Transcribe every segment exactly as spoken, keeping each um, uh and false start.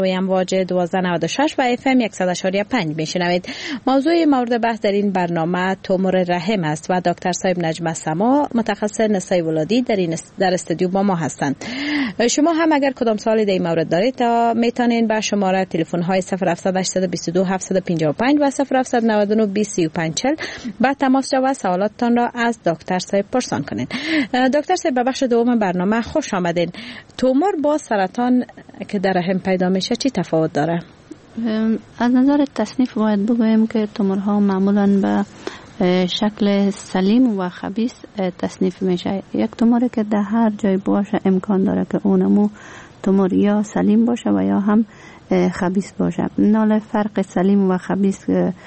روی امواج دوازده نود و شش و اف ام صد و شش و پنج میشنوید. موضوع مورد بحث در این برنامه تومور رحم است و دکتر صاحب نجمه سما متخصص نسای ولادی در این در استودیو با ما هستند. شما هم اگر کدام سوالی در این مورد دارید میتونین با شماره تلفن های صفر هفت هشت دو دو هفت پنج پنج و صفر هفت نه نه دو سه پنج چهل با تماس جواب سوالاتتان را از دکتر صاحب پرسان کنین. دکتر صاحب به بخش دوم برنامه خوش آمدین. تومور با سرطان که در رحم پیدا میشه چی تفاوت داره؟ از نظر تصنیف باید بگوییم که تومورها معمولاً به شکل سلیم و خبیث تصنیف میشه. یک توموری که در هر جای باشه امکان داره که اونمو تومور یا سلیم باشه و یا هم خبیث باشه. نال فرق سلیم و خبیث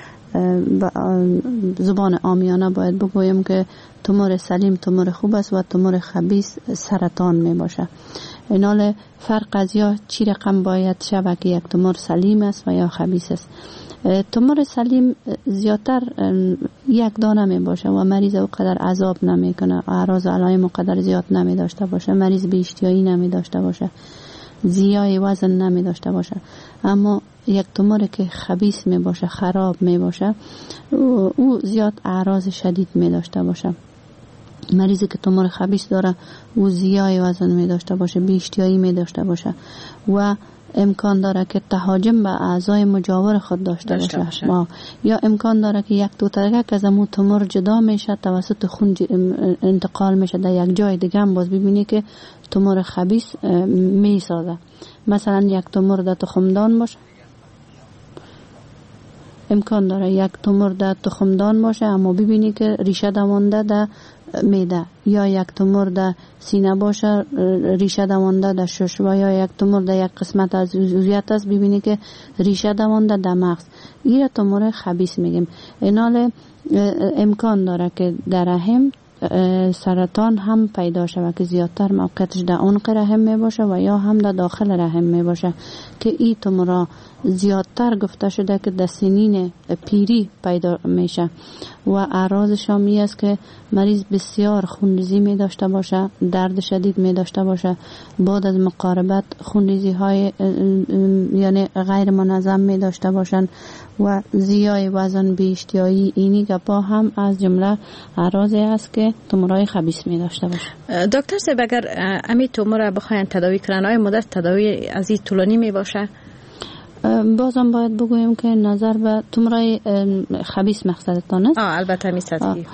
زبان عامیانه باید بگویم که تومور سلیم تومور خوب است و تومور خبیث سرطان می باشه. اینال فرق از یا چی رقم باید شود که یک تومور سلیم است و یا خبیث است. تومور سلیم زیادتر یک دانه می باشه و مریض او قدر عذاب نمی کنه، اعراض و علائم قدر زیاد نمی داشته باشه، مریض به اشتیایی نمی داشته باشه، زیای وزن نمی داشته باشه. اما یک تومور که خبیث می باشه، خراب می باشه، او زیاد اعراض شدید می داشته باشه. مریضی که تومور خبیث داره او زیای وزن می داشته باشه، بی اشتیایی می داشته باشه و امکان داره که تهاجم به اعضای مجاور خود داشته, داشته باشه, باشه. یا امکان داره که یک توترک از امو تومور جدا میشه، توسط خون انتقال میشه در یک جای دیگه هم باز ببینی که تومور خبیث میسازه. مثلا یک تومور در تخمدان باشه، امکان داره یک تومور در تخمدان باشه اما ببینی که ریشه دوانده در میده، یا یک تومور در سینه باشه ریشه دوانده در شش، و یا یک تومور در یک قسمت از عضویت است ببینی که ریشه دوانده در مغز. این تومور خبیث میگیم. اینال امکان داره که در رحم سرطان هم پیدا شود که زیادتر موقعیتش در عنق رحم می باشه و یا هم در داخل رحم می باشه که این تومورا زیادتر گفته شده که در سنین پیری پیدا میشه و اعراضش هم این است که مریض بسیار خونریزی می داشته باشه، درد شدید می داشته باشه، بعد از مقاربت خونریزی های یعنی غیر منظم می داشته باشن و زیای وزن، بی اشتیایی. اینی گپا هم از جمله اعراضی است که تومورای خبیث می داشته باشه. دکتر صاحب اگر امی تومور بخواین تداوی کنن آیا مدت تداوی از این طولانی می باشه؟ بازم باید بگویم که نظر به تومورای خبیث مقصدتان است. آه البته می سطحی.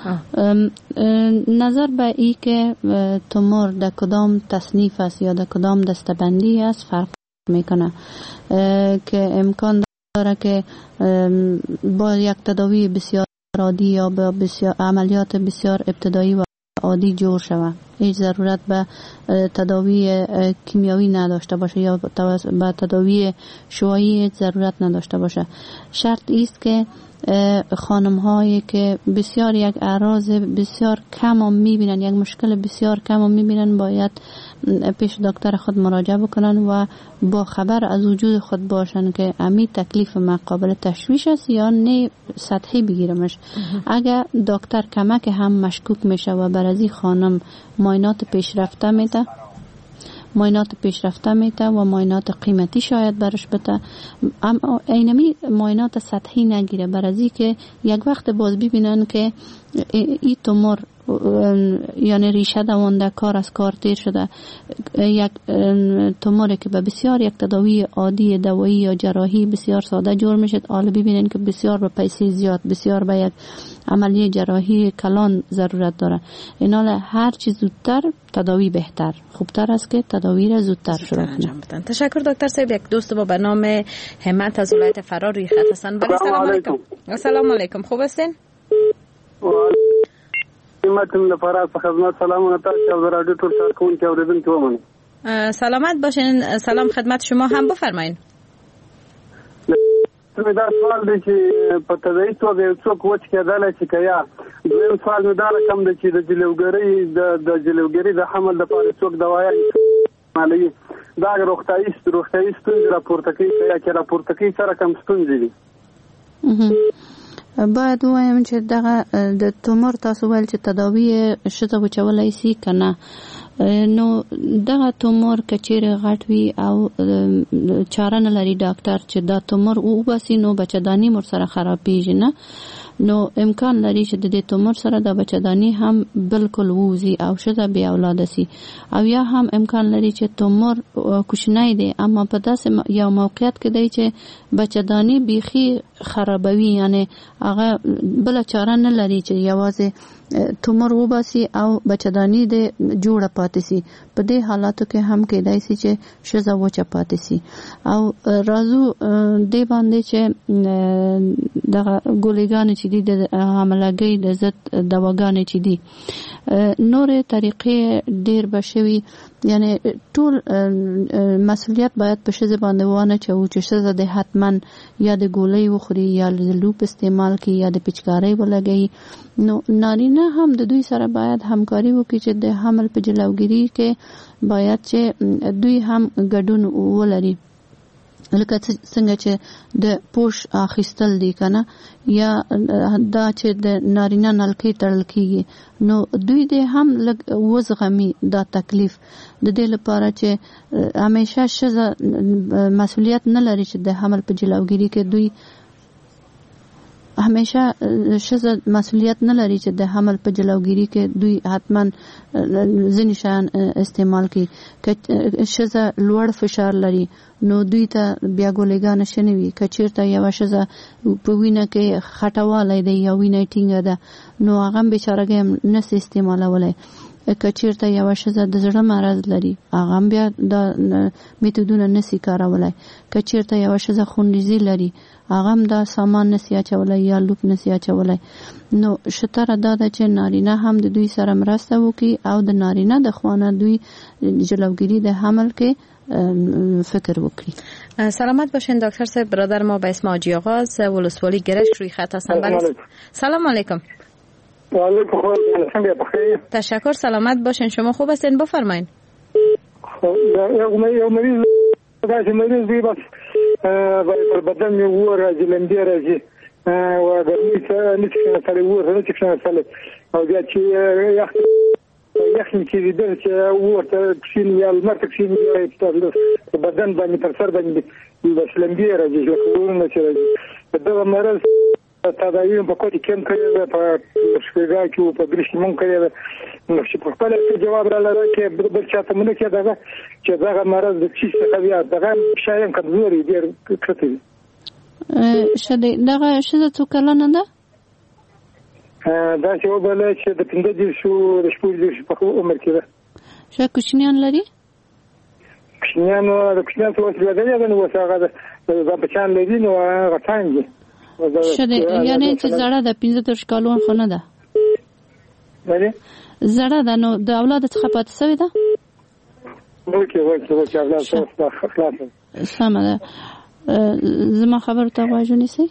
نظر به ای که تومور در کدام تصنیف است یا در کدام دستبندی است فرق میکنه که امکان داره که با یک تداوی بسیار عادی یا با بسیار عملیات بسیار ابتدایی و عادی جور شود، هیچ ضرورت به تداوی کیمیایی نداشته باشه یا به تداوی شعاعی هیچ ضرورت نداشته باشه. شرط است که خانم هایی که بسیار یک اعراض بسیار کم هم میبینن، یک مشکل بسیار کم هم میبینن، باید پیش دکتر خود مراجعه بکنن و با خبر از وجود خود باشن که امی تکلیف ما قابل تشویش است یا نه سطحی بگیرمش. اگر دکتر کمک هم مشکوک میشه و بر از این خانم معاینات پیشرفته میده معاینات پیشرفته میده و معاینات قیمتی شاید برش بده، اما اینمی معاینات سطحی نگیره، بر از این که یک وقت باز ببینن که این تومور یعنی ریشه دوانده، کار از کار تیر شده، یک توموری که به بسیار یک تداوی عادی دوایی یا جراحی بسیار ساده جور میشه، حالا ببینن که بسیار به پیسه زیاد، بسیار به یک عملیه جراحی کلان ضرورت داره. اینال هر چیز زودتر تداوی بهتر، خوبتر است که تداوی را زودتر شروع کنیم. تشکر دکتر صاحب. یک دوست با به نام همت از ولایت فرار روی خط هستن. بله سلام علیکم. السلام علیکم، خوب هستین؟ خدمتتون لپاره په خدمت سلامونه تاسو او رادیو ټول کارکونکو اوریدونکو ومنئ. سلامت باشین. سلام خدمت شما هم بفرمایید. مې دا سوال دی چې په طبیعي توګه یو څوک وچ کېدلی چې که یا دویم سوال مې دا رقم دی چې د جلوګرۍ د جلوګرۍ د حمل لپاره څوک دوايان استعمالوي، دا روغتیایي روغتیایي ستونزې راپورته کوي که یا چې راپورته کوي څه رقم ستونزې دي؟ باید وایم چې دغه د تومور تاسو ویل چې تداوی شته وچولای شي کنه، نو دغه تومور کچېره غټ وي او چاره نه لري ډاکټر چې دا تومور وباسي نو بچه‌داني مر سره خرابېږي نه نو امکان لري چې د دې تومور سره د بچه‌داني هم بالکل ووزي او ښځه بې اولاده سي او یا هم امکان لري چې تومور کوچنی دی اما په داسې یو موقعیت کې دی چې بچه‌داني بیخي خرابوي یعنی هغه بل چاره نه لري چې یوازې تومور وباسي او بچه‌داني د جوړه پاتې سي په دې حالاتو کې هم کېدای شي چې ښځه وچه پاتې سي او راځو دې باندې چې دغه ګولېګانې چې دي د حاملګۍ د ضد دواګانې چې دي نورې طریقې ډېر به شوي یعنی ټول مسؤلیت باید په ښځه باندې وانه چوو چې ښځه د حتما یا د ګولۍ وخوري یا د لوپ استعمال کړي یا د پچکارۍ ولګوي نو نارینه هم د دوی سره باید همکاري وکړي چې د حمل په جلوګیري کې باید چې دوی هم ګډون ولري لکه څنګه چې د پوش اخیستل دي کنه یا دا چې د نارینه نلکې تړل کیږي نو دوی دې هم لږ وزغمي دا تکلیف د دې لپاره چې همیشه ښځه مسؤلیت نه لري چې د حمل په جلوګیري کې دوی همیشه ښځه مسؤلیت نه لري چې د حمل په جلوګیري کې دوی حتما ځینې شیان استعمال کړي که ښځه لوړ فشار لري نو دوی ته بیا ګولېګانې شنه وي که چېرته یوه ښځه په وینه کې خټوالی دی یا وینه ټینګه ده نو هغه هم بیچارهګۍ هم نسي استعمالولی که چېرته یوه ښځه د زړه مرض لري هغه هم بیا دا میتودونه نسي کارولی که چېرته یوه ښځه خونریزي لري هغه هم دا سامان نسي اچولی یا لوپ نسي اچولی نو شتره دا ده چې نارینه هم د دوی سره مرسته وکړي او د نارینه د خوانه دوی جلوگیری د حمل کې فکر وکړي. سلامت باشین دکتر صاحب. برادر ما به اسم حاجی آقا از ولسوالی گرشک روی خط هستن. سلام علیکم. و علیکم السلام. بخیر. تشکر. سلامت باشین. شما خوب هستین؟ بفرمایید. خب یو مریض داسې مریض دی بس پر بدن مې اور راځي لمبې راځي او ګرمي څه نه چې سره اور نه چې سره او بیا چې یخ یخني چې دې چې اور ته کښین یا لمر ته کښین په بدن باندې پر سر باندې بس لمبې راځي ورونه چې راځي دغه مرض تداوی په کوټه کې کړی په شپږا کې په برېښنا مونږ کړی نو چې په خپل جواب را لره کې بل چاته مونږ کې دغه چې دغه مرض د چی څه بیا دغه شایم کمزوري ډیر کړی شته دغه شته څو کلونه ده دا چې وبله چې د پنځه دي شو د شپږ دي په عمر کې ده څه کوچنیان لري کوچنیان د کوچنیان څه وسیله ده نو وساغه د بچان لري نو غټان دي شته یعنی چې زړه د پنځه تر کالون خو نه ده ولی زړه ده نو د اولاد څخه پاتې شوی ده اوکې اوکې اوکې اولاد څخه خلاص سمه ده زما خبر ته غوږ نیسئ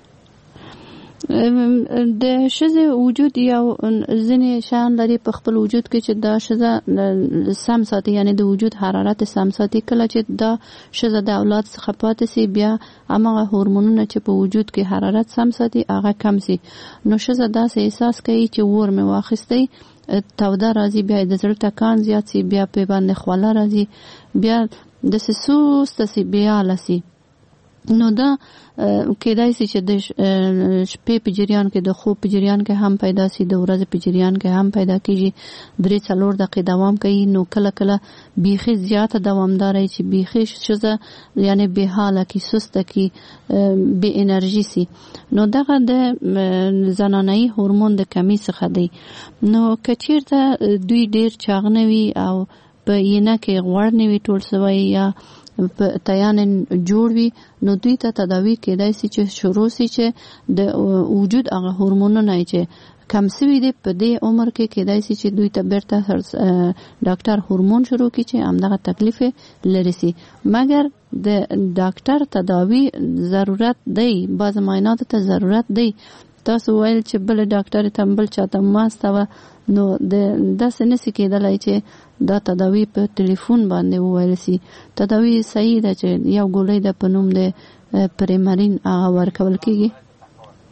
د ښځې وجود یو ځینې شیان لري په خپل وجود کې چې دا ښځه سم ساتي یعنی د وجود حرارت سم ساتي کله چې دا ښځه د اولاد څخه پاتې سي بیا هماغه هورمونونه چې په وجود کې حرارت سم ساتي هغه کم سي نو ښځه داسې احساس کوي چې اور مې واخیستی توده راځي بیا د زړه ټکان زیات سي بیا پې باندې خوله راځي بیا داسې سوسته سي بېحاله سي نو دا کېدای شي چې د شپې په جریان کې د خوب په جریان کې هم پیدا سي د ورځې په جریان کې هم پیدا کېږي درې څلور دقیقې دوام کوي نو کله کله بیخي زیاته دوامداره چې بیخي ښځه یعنی بېحاله کې سسته کې بې انرژي سي نو دغه د زنانه‌ایي هورمون د کمی څخه دی نو که چېرته دوی ډېر چاغ نه وي او په اینه کې غوړ نه وي ټول سوی یا په تیان جوړ وي نو دوی ته تداوی کېدای شي چې شروع شي چې د وجود هغه هورمونونه چې کم سوي دي په دې عمر کې کېدای شي چې دوی ته بیرته ډاکټر هورمون شروع کړي چې همدغه تکلیف لري سي مګر د ډاکټر تداوی ضرورت دی بعض معاینات ته ضرورت دی تاسو ویل چې بل ډاکټر ته بل چاته ماستوه نو د داسې نشي کېدلی چې دا تداوی په ټلیفون باندې وویل سي تداوی صحیح ده چې یو ګولۍ ده په نوم د پریمرین هغه ورکول کېږي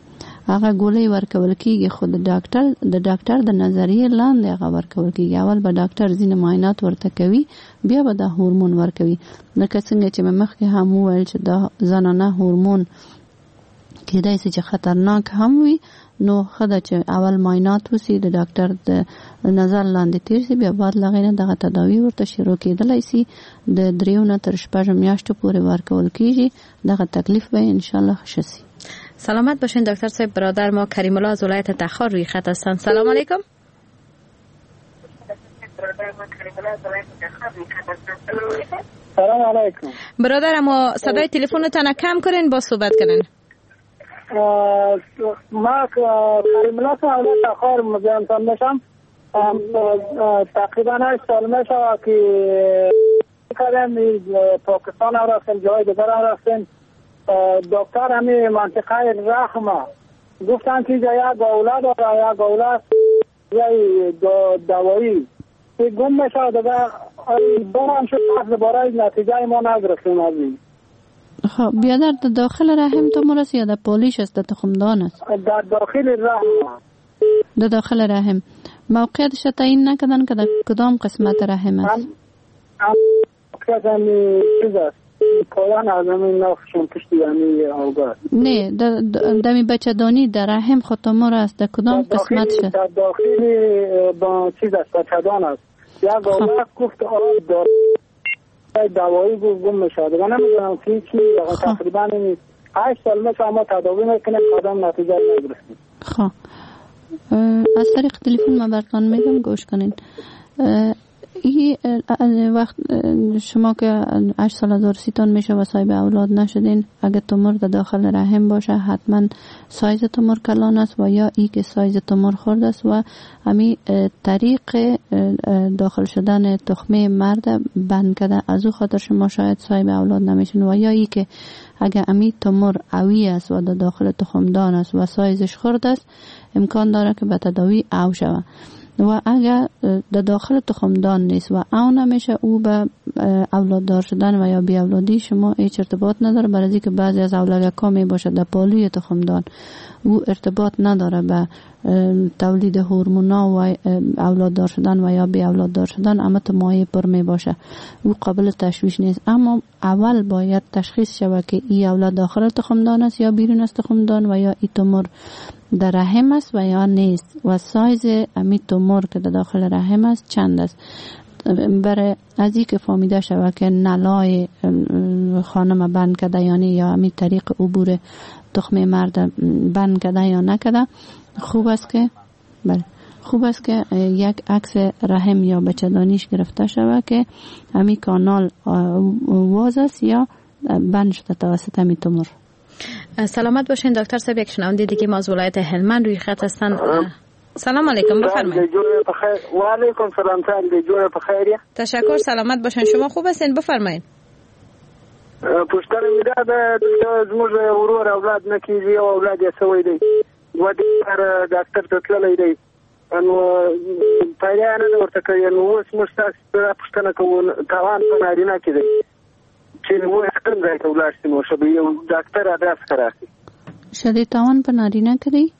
هغه ګولۍ ورکول کیږي، خو د ډاکټر د ډاکټر د نظریې لاندې هغه ورکول کیږي. اول به ډاکټر ځینې معاینات ورته کوي، بیا به دا هورمون ورکوي. لکه څنګه چې مې مخکې هم وویل چې دا زنانه هورمون کېدای شي چې خطرناک هم وي، نو ښه ده چې اول معاینات وسي، د ډاکټر د نظر لاندې تیر شي، بیا بعد له هغې نه دغه تداوي ورته شروع کېدلی شي. د دریو نه تر شپږو میاشتو پورې ورکول کېږي. دغه تکلیف به انشاءالله ښه شي. سلامت باشین دکتر صاحب. برادر ما کریم الله از ولایت تخار روی خط هستند. سلام علیکم. سلام علیکم. برادر ما صدای تلفنتان کم کنین با صحبت کنین. ما کریم الله از ولایت تخار مزاحمتان میشم. تقریبا هشت سال میشه که کردم پاکستان رفتم، جای دیگر رفتم. دکتر همین منطقه رحم گفتن که یک اولاد داره، یک اولاد یک دوایی گم میشه. دیگه دوران شد دوباره نتیجه ما نگرفتیم از این. خب بیا در داخل رحم تومور است یا در پولیش است، در تخمدان است؟ در داخل رحم. در داخل رحم. موقعیتش تعیین نکردن که در کدام قسمت رحم است؟ موقعیت همین چیز است، پایان از همین نافشون پشتی همین آوگاه. نه دمی بچه دانی در رحم خود تومور است، در کدام قسمت شد؟ در داخل با چیز است، بچه دان است. یک اولاد گفت آب دار دوایی گم میشه. دیگه نمیدونم که چی تقریبا هشت سال میشه ما تداوی میکنیم، کدام نتیجه نگرفتیم. خب از طریق تلفن ما براتون میگم گوش کنین. این وقت شما که هشت سال دورسیتان میشه و صاحب اولاد نشدین، اگه تومور در داخل رحم باشه حتما سایز تومور کلان است و یا ای که سایز تومور خورد است و همین طریق داخل شدن تخمه مرد بند کرده، از او خاطر شما شاید صاحب اولاد نمیشین. و یا ای که اگه امی تومور اوی است و در داخل تخمدان است و سایزش خورد است، امکان داره که به تداوی او شود. و اگر در داخل تخمدان نیست و او نمیشه، او به اولاد دار شدن و یا بی اولادی شما هیچ ارتباط نداره. برای که بعضی از اولادکا می باشه در پالوی تخمدان، او ارتباط نداره به تولید هورمونا و اولاد دار شدن و یا بی اولاد دار شدن، اما تو مایه پر می باشه، او قابل تشویش نیست. اما اول باید تشخیص شود که ای اولاد داخل تخمدان است یا بیرون از تخمدان و یا ای تومور در رحم است و یا نیست و سایز امی تومور که در داخل رحم است چند است. برای از این که فهمیده شود که نلای خانم بند کرده یا نه، یا امی طریق عبور تخم مرد بند کرده یا نکرده، خوب است که بله خوب است که یک عکس رحم یا بچه دانیش گرفته شود که امی کانال واز است یا بند شده توسط امی تومور. سلامت باشین دکتر صاحب. یک شنونده دیگه ما از ولایت هلمند روی خط هستن. سلام علیکم، بفرمایید. و علیکم سلام. تان جوړ په خیر. تشکر. سلامت باشین. شما خوب هستین؟ بفرمایید. پوښتنه مې ده د زموږ ورور اولاد نه کیږي او اولاد یې سوی دی، و دې پر ډاکټر ته تللی دی، نو پیدا نه ورته کوي. نو اوس موږ تاسو ته پوښتنه کوو تاوان په نارینه کې دی چې نو کوم ځای ته ولاړ شي، نو شبي یو ډاکټر ادرس کراږي. شدی تاوان په نارینه کې دی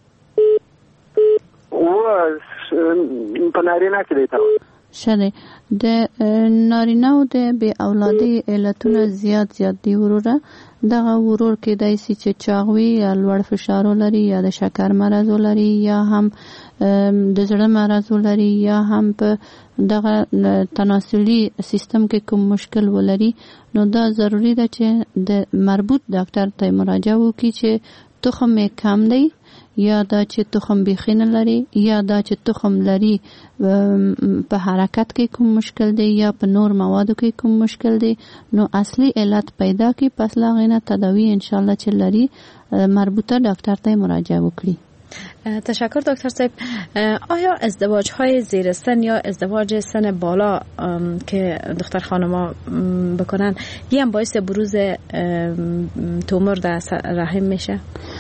و په نارینه کې دی تاوان شده. د نارینه او د بی اولادی علتونه زیات زیات دی وروره. دغه ورور کې دای سي چې چاغوي یا لوړ فشار لري یا د شکر مرض لري یا هم د زړه مرض لري یا هم په دغه تناسلي سیستم کې کوم مشکل ولري، نو دا ضروری ده چې د مربوط ډاکټر ته مراجعه وکړي چې تخم یې کم دی یا دا چې تخم بیخي نه لري یا دا چې تخم لري په حرکت کې کوم مشکل دی یا په نور موادو کې کوم مشکل دی. نو اصلي علت پیدا کی، پس لا غینه تداوی ان شاء الله چې لري مربوطه ډاکټر ته مراجعه وکړي. تشکر دکتر صاحب. آیا ازدواج های زیر سن یا ازدواج سن بالا که دختر خانما بکنن یه هم باعث بروز تومور در رحم میشه؟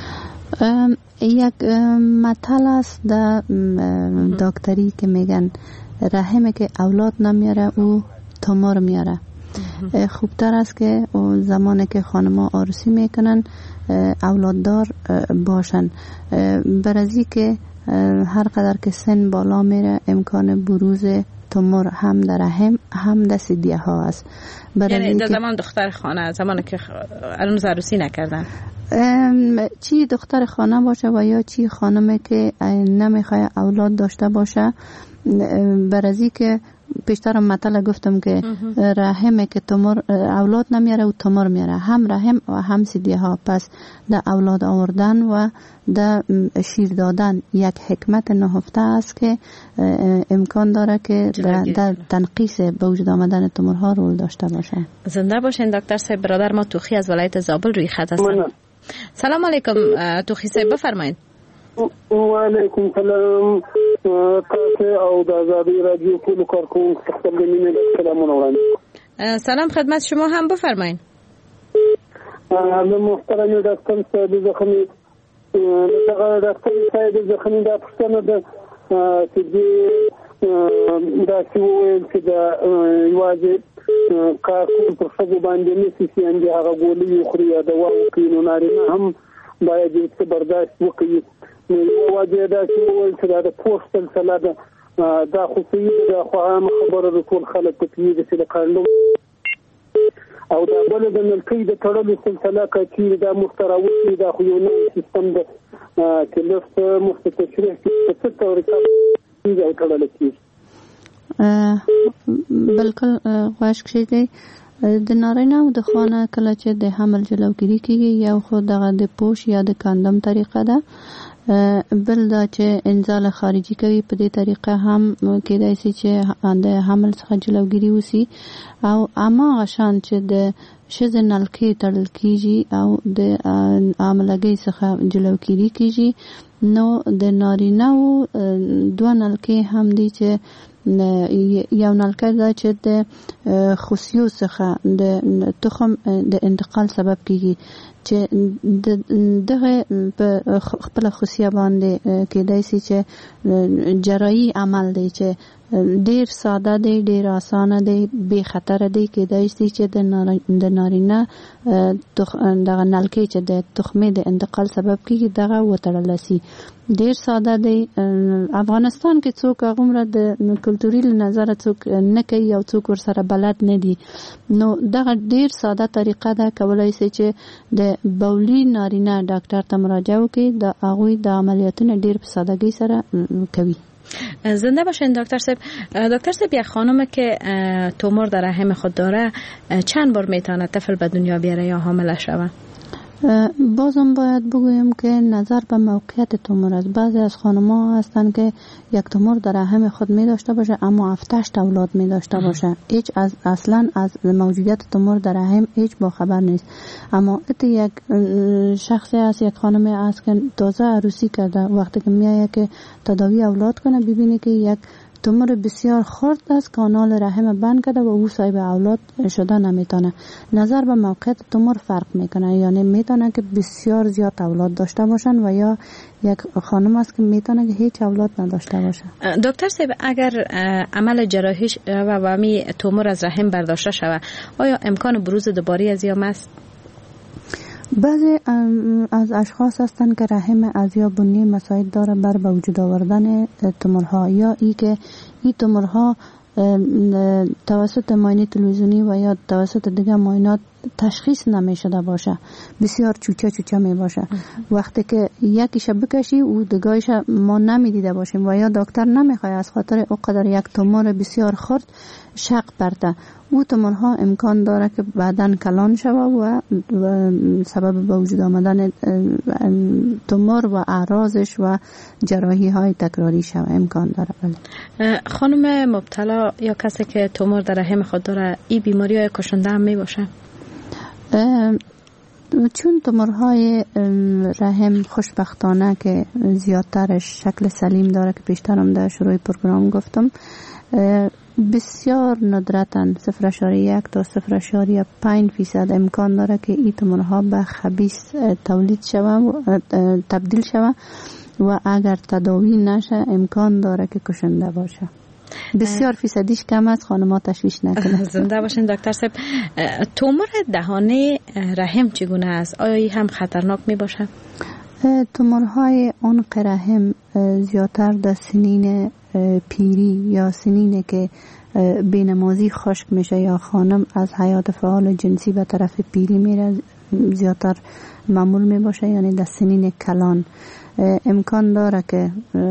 یک مطلب است در دکتری که میگن رحمه که اولاد نمیاره او تومور میاره. خوبتر است که زمانی که خانم‌ها عروسی میکنن اولاددار باشن، برای که هر قدر که سن بالا میره امکان بروز تومور هم در رحم هم در ثدیه ها است. یعنی در زمان دختر خانه، زمانی که هنوز عروسی نکردن، چی دختر خانه باشه و یا چی خانمی که نمیخواد اولاد داشته باشه، برای که پیشتر مطلع گفتم که رحمه که تومور اولاد نمیاره و تومور میاره، هم رحم و هم ثدیه ها. پس در اولاد آوردن و در شیر دادن یک حکمت نهفته است که امکان داره که در تنقیص به وجود آمدن تومورها رول داشته باشه. زنده باشین دکتر صاحب. برادر ما توخی از ولایت زابل روی خط هستن. سلام علیکم توخی صاحب، بفرمایید. و علیکم سلام تاسو او د آزادی رادیو ټول کارکونکو خپل مینه سلامونه وړاندې. سلام خدمت شما هم، بفرمایید. د محترم ډاکټر صاحب زخمی دغه ډاکټر صاحب زخمی د پښتنو د چې دا چې ویل چې د یوازې کارکون پر څه باندې نسی چې انده هغه ګولې خوري یا دوا کوي، نو نارینه هم باید چې برداشت وکړي. نو واجب دا چې وایي چې دا پوسټ سلسله ده، دا خو صحیح ده، خو عام خبره د ټول خلک ته کېږي چې د قانون او دا بل د ملکي د تړلو سلسله کوي، دا مختراوي دا خو یو نوی سیستم ده چې لفت مخته تشریح کې څه طریقه دی او تړل کېږي. بالکل غواش کړی د نارینه او د خانه کله چې د حمل جلوگیری کیږي، یو خو دغه د پوش یا د کاندوم طریقه ده، بل دا چې انزال خارجي کوي. په دې طریقه هم کېدای شي چې د حمل څخه جلوگیری وسی، او اما غشان چې د شذ نلکې تړل کیږي او د عاملګي څخه جلوگیری کیږي، نو د نارینه او دوه نلکې هم دي چې یو نلکه دا چې د خصیو څخه د تخم د انتقال سبب کیږي، چې دغه په خپل خصیه باندې کېدای شي چې جراحي عمل دی چې ډیر ساده دی، ډیر اسانه دی، بے خطر دی. کېدای شي چې د نارینه دغه نلکې چې د تخمې د انتقال سبب کیږي دغه وتړل شي. ډیر ساده دی. افغانستان کې څوک هغومره د کلتوري نظر څوک نه کوي او څوک ورسره بلد نه دي، نو دغه ډیر ساده طریقه ده. کولای شي چې د بولی نارینه ډاکټر ته مراجعه وکړي، د هغوی د عملیاتونه ډیر په سادگی سره کوي. زنده باشین دکتر صاحب. دکتر صاحب، یک خانم که تومور در رحم خود داره چند بار میتونه طفل به دنیا بیاره یا حامله شوه؟ بازم باید بگویم که نظر به موقعیت تومور است. بعضی از خانم‌ها هستند که یک تومور در رحم خود می داشته باشه اما هفتش اولاد می داشته باشه، هیچ از اصلا از موجودیت تومور در رحم هیچ با خبر نیست. اما ات یک شخصی است، یک خانمی است که تازه عروسی کرده، وقتی که میایه که تداوی اولاد کنه ببینه که یک تومور بسیار خرد است، کانال رحم بند کرده و او صاحب اولاد شده نمیتونه. نظر به موقعیت تومور فرق میکنه، یعنی میتونه که بسیار زیاد اولاد داشته باشن و یا یک خانم است که میتونه که هیچ اولاد نداشته باشه. دکتر صاحب، اگر عمل جراحی و وامی تومور از رحم برداشته شود، آیا امکان بروز دوباره از یام است؟ بعضی از اشخاص هستند که رحم از یا بنی مساعد داره بر به وجود آوردن تومورها، یا ای که این تومورها توسط معاینه تلویزیونی و یا توسط دیگه معاینات تشخیص نمی شده باشه، بسیار چوچه چوچه می باشه. وقتی که یکیش بکشی و دیگه‌ایش ما نمی دیده باشیم و یا دکتر نمیخواد از خاطر اونقدر یک تومور بسیار خرد شق برده، او تومورها امکان داره که بعداً کلان شوه و سبب به وجود آمدن تومور و اعراضش و جراحی های تکراری شوه امکان داره. بله. خانم مبتلا یا کسی که تومور در رحم خود داره، این بیماری های کشنده هم می باشه؟ چون تومورهای رحم خوشبختانه که زیادترش شکل سلیم داره که پیشترم در شروع پروگرام گفتم، بسیار ندرتاً صفر اشاریه یک تا صفر اشاریه پنج فیصد امکان داره که این تومورها به خبیث تولید شوه و تبدیل شوه و اگر تداوی نشه امکان داره که کشنده باشه. بسیار فیصدیش کم است، خانم‌ها تشویش نکنند. زنده باشین دکتر صاحب. تومور دهانه رحم چگونه است؟ آیا این هم خطرناک می باشه؟ تومورهای عنق رحم زیادتر در سنین پیری یا سنینی که بینمازی خشک میشه یا خانم از حیات فعال جنسی به طرف پیری میره زیادتر معمول می باشه، یعنی در سنین کلان امکان داره که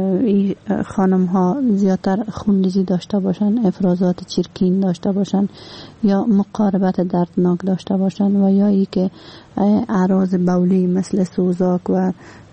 خانم ها زیادتر خونریزی داشته باشن، افرازات چرکین داشته باشن یا مقاربت دردناک داشته باشن و یا ای که اعراض بولی مثل سوزاک و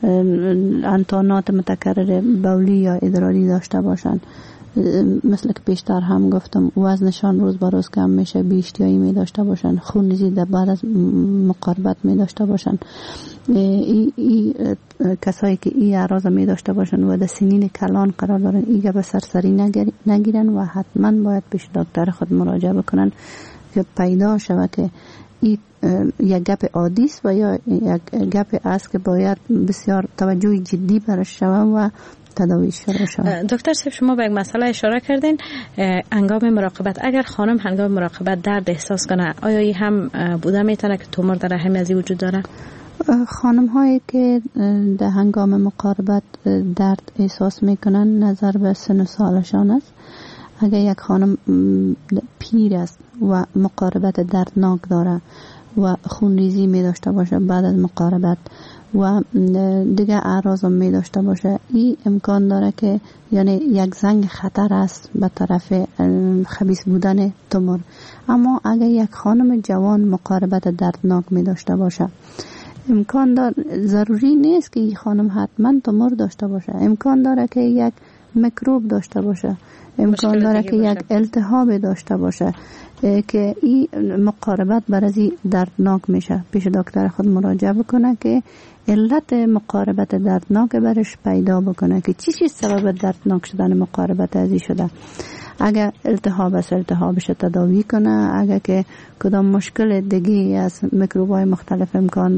انتانات متکرر بولی یا ادراری داشته باشن. مثل که پیشتر هم گفتم وزنشان روز به روز کم میشه، بی‌اشتهایی می داشته باشن، خونریزی در بعد از مقاربت می داشته باشن. ای, ای کسایی که این اعراض می داشته باشن و در سنین کلان قرار دارن ایگه به سرسری نگیرن و حتما باید پیش دکتر خود مراجعه بکنن که پیدا شود که این یک گپ عادی است و یا یک گپ است که باید بسیار توجه جدی برش شود و تداویش شود. دکتر صاحب شما به یک مسئله اشاره کردین، هنگام مراقبت اگر خانم هنگام مراقبت درد احساس کنه آیا این هم بوده میتونه که تومور در رحم از وجود داره؟ خانم هایی که در هنگام مقاربت درد احساس میکنن نظر به سن و سالشان است. اگر یک خانم پیر است و مقاربت دردناک داره و خونریزی می داشته باشه بعد از مقاربت و دیگه اعراض می داشته باشه، این امکان داره که یعنی یک زنگ خطر است به طرف خبیث بودن تومور. اما اگر یک خانم جوان مقاربت دردناک می داشته باشه امکان داره، ضروری نیست که این خانم حتما تومور داشته باشه، امکان داره که یک میکروب داشته باشه، امکان داره که یک التهاب داشته باشه که این مقاربت برای دردناک میشه. پیش دکتر خود مراجعه بکنه که علت مقاربت دردناک برش پیدا بکنه که چی چیز سبب دردناک شدن مقاربت ازی شده. اگر التهاب است التهابش تداوی کنه، اگر که کدام مشکل دیگه از میکروب‌های مختلف امکان